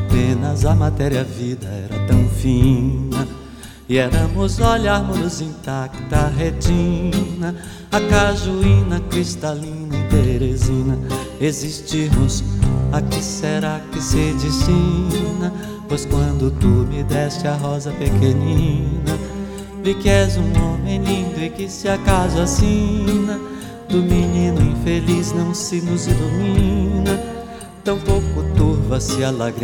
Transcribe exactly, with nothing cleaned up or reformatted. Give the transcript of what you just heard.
apenas a matéria, a vida era tão fina. E éramos olharmos intacta a retina, a cajuína cristalina em Teresina. Existirmos, a que será que se destina? Pois quando tu me deste a rosa pequenina, vi que és um homem lindo e que se acaso assina, do menino infeliz não se nos ilumina, tampouco turva-se a lágrima